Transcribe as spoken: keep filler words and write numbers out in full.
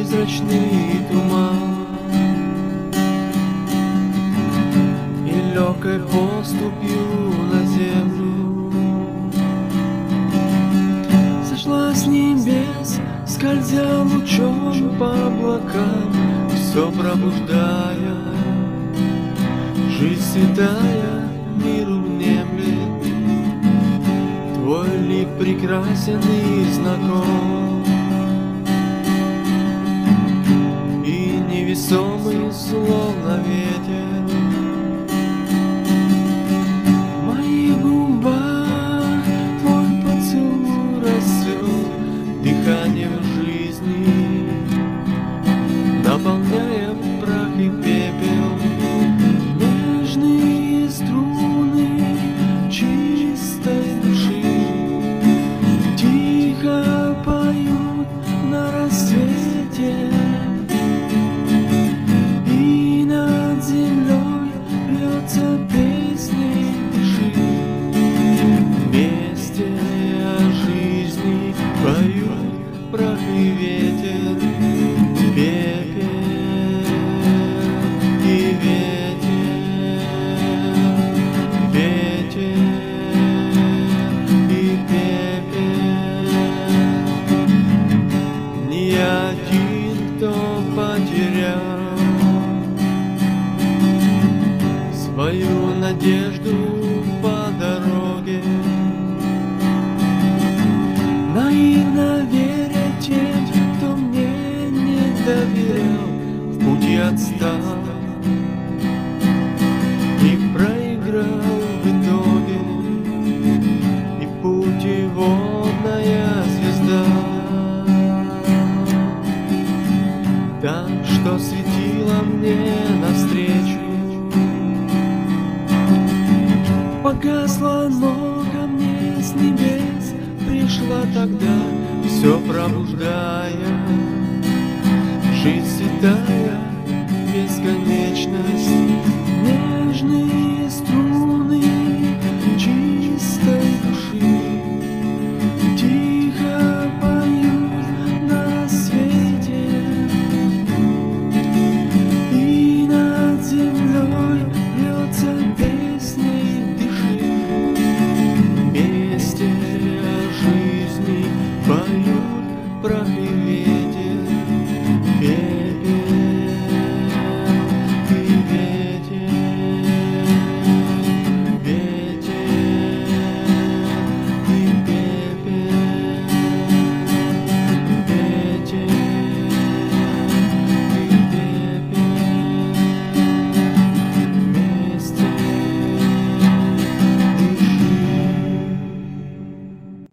призрачный туман, и легкой поступью на землю сошла с небес, скользя лучом по облакам, все пробуждая. Жизнь святая миру внемлет, твой лик прекрасен и знаком, и невесомый, словно ветер, в моих губах твой поцелуй расцвел дыханием жизни, наполняя прах и пепел. Нежные струны чистой души тихо поют на рассвете, и над землей льется песней души. Вместе о жизни поют прах и ветер, пепел и ветер, ветер и пепел. Ни один, кто потерял свою надежду по дороге, наивно веря тем, кто мне не доверял, в пути отстал и проиграл в итоге, и путеводная звезда, та, что светила мне навстречу, погасла, но ко мне с небес пришла тогда, все пробуждая. Жизнь святая, бесконечность, нежные струны